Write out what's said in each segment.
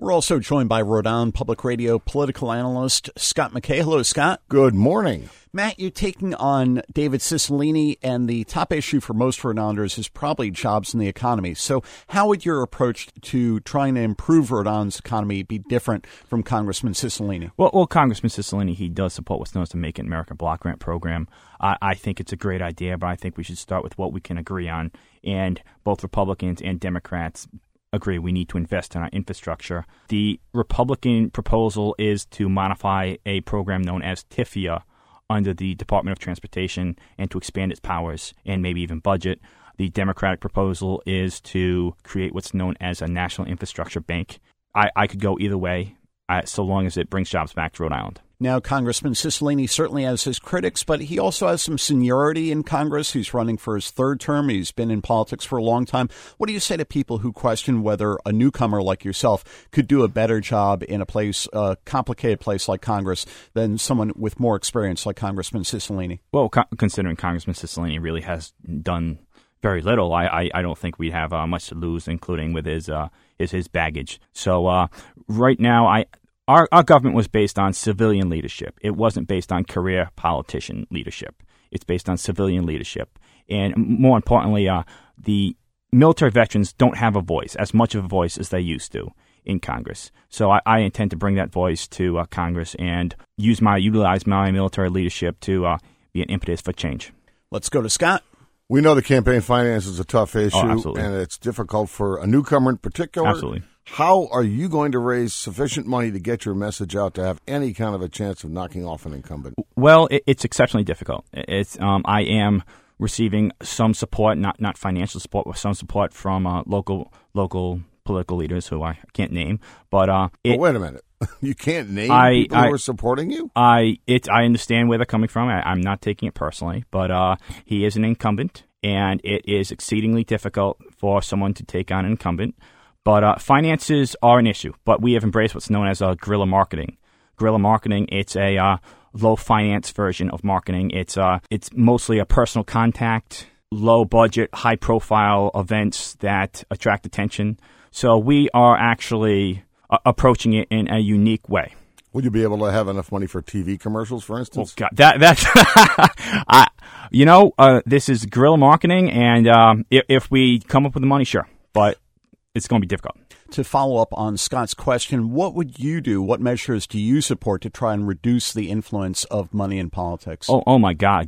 We're also joined by Rhode Island Public Radio political analyst Scott McKay. Hello, Scott. Good morning. Matt, you're taking on David Cicilline, and the top issue for most Rhode Islanders is probably jobs and the economy. So how would your approach to trying to improve Rhode Island's economy be different from Congressman Cicilline? Well, Congressman Cicilline, he does support what's known as the Make America Block Grant Program. I think it's a great idea, but I think we should start with what we can agree on. And both Republicans and Democrats agree we need to invest in our infrastructure. The Republican proposal is to modify a program known as TIFIA under the Department of Transportation and to expand its powers and maybe even budget. The Democratic proposal is to create what's known as a National Infrastructure Bank. I could go either way, so long as it brings jobs back to Rhode Island. Now, Congressman Cicilline certainly has his critics, but he also has some seniority in Congress. He's running for his third term. He's been in politics for a long time. What do you say to people who question whether a newcomer like yourself could do a better job in a complicated place like Congress than someone with more experience like Congressman Cicilline? Well, considering Congressman Cicilline really has done very little, I don't think we have much to lose, including with his baggage. So right now, Our government was based on civilian leadership. It wasn't based on career politician leadership. It's based on civilian leadership. And more importantly, the military veterans don't have a voice, as much of a voice as they used to in Congress. So I intend to bring that voice to Congress and utilize my military leadership to be an impetus for change. Let's go to Scott. We know the campaign finance is a tough issue, absolutely. And it's difficult for a newcomer in particular. Absolutely. How are you going to raise sufficient money to get your message out to have any kind of a chance of knocking off an incumbent? Well, it's exceptionally difficult. I am receiving some support, not financial support, but some support from local political leaders who I can't name. But wait a minute, you can't name people who are supporting you? I understand where they're coming from. I'm not taking it personally, but he is an incumbent, and it is exceedingly difficult for someone to take on an incumbent. But finances are an issue, but we have embraced what's known as guerrilla marketing. Guerrilla marketing, it's a low finance version of marketing. It's mostly a personal contact, low budget, high profile events that attract attention. So we are actually approaching it in a unique way. Would you be able to have enough money for TV commercials, for instance? Oh, God, that's this is guerrilla marketing, and if we come up with the money, sure, but it's going to be difficult. To follow up on Scott's question, what would you do? What measures do you support to try and reduce the influence of money in politics? Oh my God.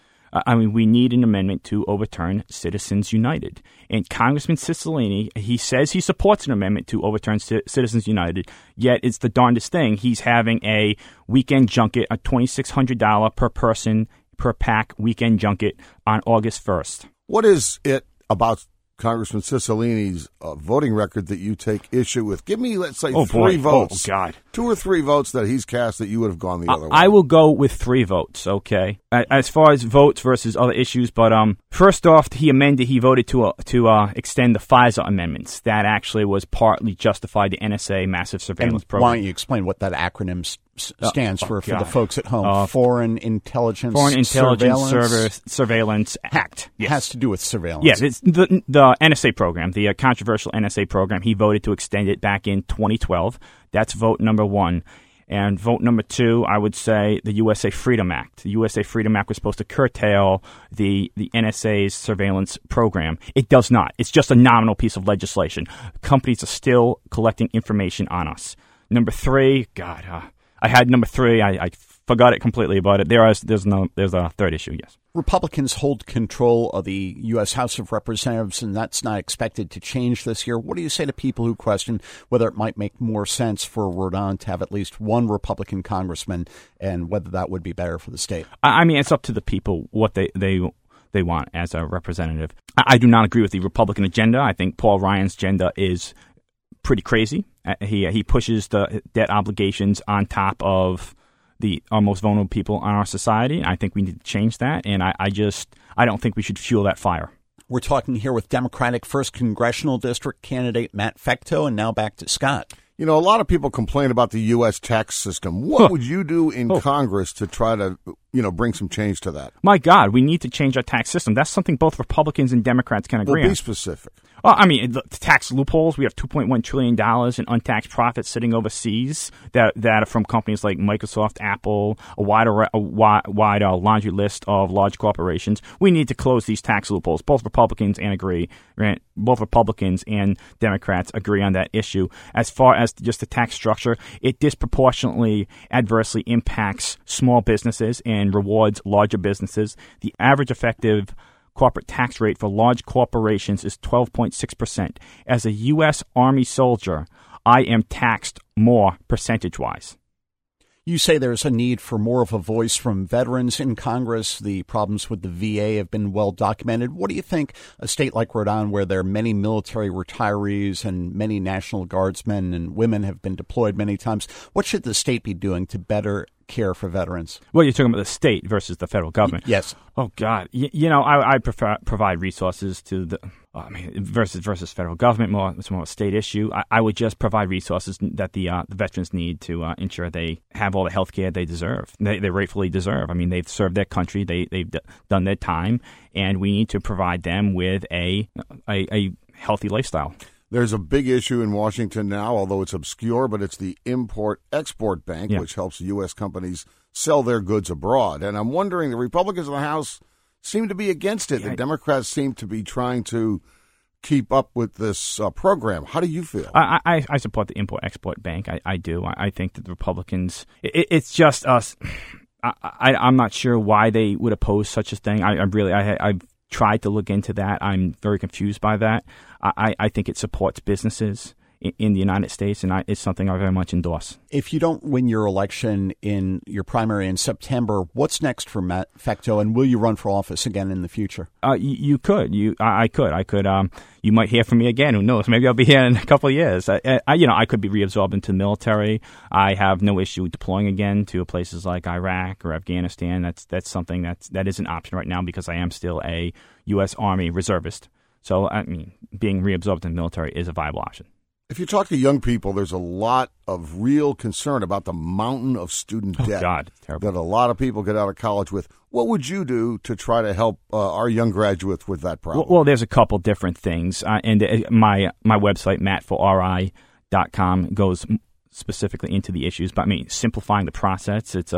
We need an amendment to overturn Citizens United. And Congressman Cicilline, he says he supports an amendment to overturn Citizens United, yet it's the darndest thing. He's having a weekend junket, a $2,600 per person per pack weekend junket on August 1st. What is it about Congressman Cicilline's voting record that you take issue with? Give me, let's say, 3 votes. Oh, God. 2 or 3 votes that he's cast that you would have gone the other way. I will go with 3 votes, okay? As far as votes versus other issues, but first off, he voted to extend the FISA amendments. That actually was partly justified the NSA massive surveillance program. Why don't you explain what that acronym stands for the folks at home? Foreign Intelligence Surveillance Act. Yes. It has to do with surveillance. Yes, it's the NSA program, the controversial NSA program. He voted to extend it back in 2012. That's vote number 1. And vote number 2, I would say the USA Freedom Act. The USA Freedom Act was supposed to curtail the NSA's surveillance program. It does not. It's just a nominal piece of legislation. Companies are still collecting information on us. Number 3, I had number 3. I forgot it completely about it. There's a third issue, yes. Republicans hold control of the U.S. House of Representatives, and that's not expected to change this year. What do you say to people who question whether it might make more sense for Rhode Island to have at least one Republican congressman and whether that would be better for the state? I mean, it's up to the people what they want as a representative. I do not agree with the Republican agenda. I think Paul Ryan's agenda is pretty crazy. He pushes the debt obligations on top of our most vulnerable people in our society. I think we need to change that, and I don't think we should fuel that fire. We're talking here with Democratic 1st Congressional District candidate Matt Fecteau, and now back to Scott. You know, a lot of people complain about the U.S. tax system. What would you do in Congress to try to bring some change to that? My God, we need to change our tax system. That's something both Republicans and Democrats can agree on. Be specific. Well, I mean, the tax loopholes. We have $2.1 trillion in untaxed profits sitting overseas that are from companies like Microsoft, Apple, a wide laundry list of large corporations. We need to close these tax loopholes. Both Republicans and Democrats agree on that issue. As far as just the tax structure, it disproportionately adversely impacts small businesses and rewards larger businesses. The average effective corporate tax rate for large corporations is 12.6%. As a U.S. Army soldier, I am taxed more percentage-wise. You say there's a need for more of a voice from veterans in Congress. The problems with the VA have been well documented. What do you think a state like Rhode Island, where there are many military retirees and many National Guardsmen and women have been deployed many times, what should the state be doing to better care for veterans? Well, you're talking about the state versus the federal government. Yes. Oh God, I prefer provide resources to the versus federal government. It's more a state issue. I would just provide resources that the veterans need to ensure they have all the health care they deserve. They rightfully deserve. I mean, they've served their country. They've done their time, and we need to provide them with a healthy lifestyle. There's a big issue in Washington now, although it's obscure, but it's the Import-Export Bank, which helps U.S. companies sell their goods abroad. And I'm wondering, the Republicans in the House seem to be against it. The Democrats seem to be trying to keep up with this program. How do you feel? I support the Import-Export Bank. I do. I think that the Republicans, it's just us. I'm not sure why they would oppose such a thing. I've tried to look into that. I'm very confused by that. I think it supports businesses in the United States, and it's something I very much endorse. If you don't win your election in your primary in September, what's next for Matt Fecteau, and will you run for office again in the future? You could. I could. You might hear from me again. Who knows? Maybe I'll be here in a couple of years. I could be reabsorbed into the military. I have no issue deploying again to places like Iraq or Afghanistan. That's something that is an option right now because I am still a U.S. Army reservist. So, I mean, being reabsorbed in the military is a viable option. If you talk to young people, there's a lot of real concern about the mountain of student debt that a lot of people get out of college with. What would you do to try to help our young graduates with that problem? Well, there's a couple different things. And my website, mattforri.com, goes specifically into the issues. But, I mean, simplifying the process, it's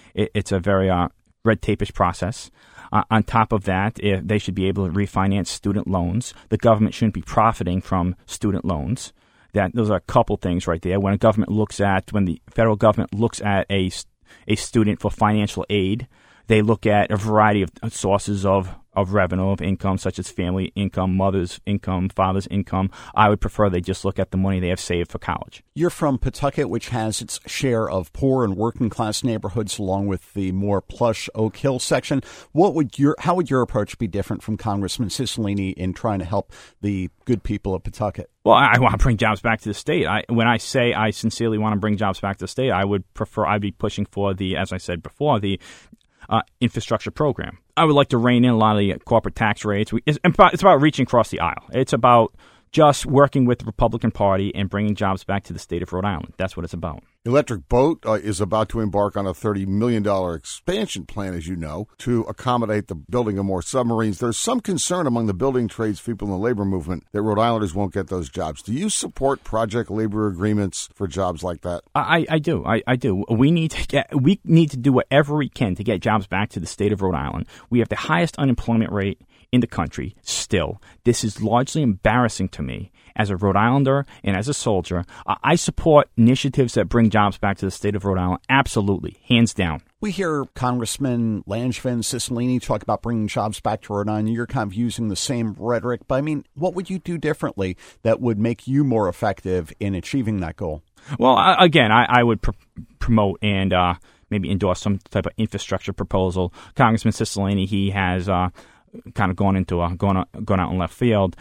a very red tape-ish process. On top of that, they should be able to refinance student loans. The government shouldn't be profiting from student loans. Those are a couple things right there. When the federal government looks at a student for financial aid, they look at a variety of sources of revenue, of income, such as family income, mother's income, father's income. I would prefer they just look at the money they have saved for college. You're from Pawtucket, which has its share of poor and working class neighborhoods, along with the more plush Oak Hill section. How would your approach be different from Congressman Cicilline in trying to help the good people of Pawtucket? Well, I want to bring jobs back to the state. When I say I sincerely want to bring jobs back to the state, I'd be pushing for as I said before, the infrastructure program. I would like to rein in a lot of the corporate tax rates. It's about reaching across the aisle. It's about just working with the Republican Party and bringing jobs back to the state of Rhode Island. That's what it's about. Electric Boat is about to embark on a $30 million expansion plan, as you know, to accommodate the building of more submarines. There's some concern among the building trades people in the labor movement that Rhode Islanders won't get those jobs. Do you support project labor agreements for jobs like that? I do. I do. We need to do whatever we can to get jobs back to the state of Rhode Island. We have the highest unemployment rate in the country still. This is largely embarrassing to me as a Rhode Islander and as a soldier. I support initiatives that bring jobs back to the state of Rhode Island. Absolutely. Hands down. We hear Congressman Langevin, Cicilline talk about bringing jobs back to Rhode Island. You're kind of using the same rhetoric. But, I mean, what would you do differently that would make you more effective in achieving that goal? Well, again, I would promote and maybe endorse some type of infrastructure proposal. Congressman Cicilline, he has kind of gone out in left field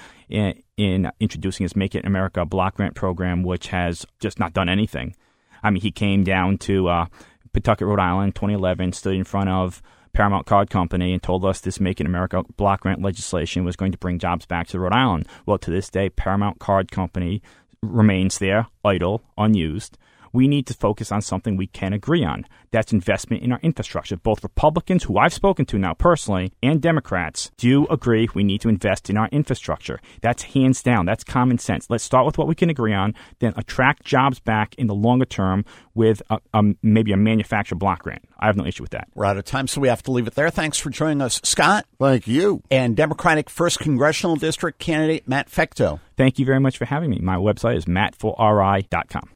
in introducing his Make It America block grant program, which has just not done anything. I mean, he came down to Pawtucket, Rhode Island, 2011, stood in front of Paramount Card Company and told us this Make It America block grant legislation was going to bring jobs back to Rhode Island. Well, to this day, Paramount Card Company remains there, idle, unused. we need to focus on something we can agree on. That's investment in our infrastructure. Both Republicans, who I've spoken to now personally, and Democrats do agree we need to invest in our infrastructure. That's hands down. That's common sense. Let's start with what we can agree on, then attract jobs back in the longer term with maybe a manufacturer block grant. I have no issue with that. We're out of time, so we have to leave it there. Thanks for joining us, Scott. Thank you. And Democratic 1st Congressional District candidate Matt Fecteau. Thank you very much for having me. My website is mattforri.com.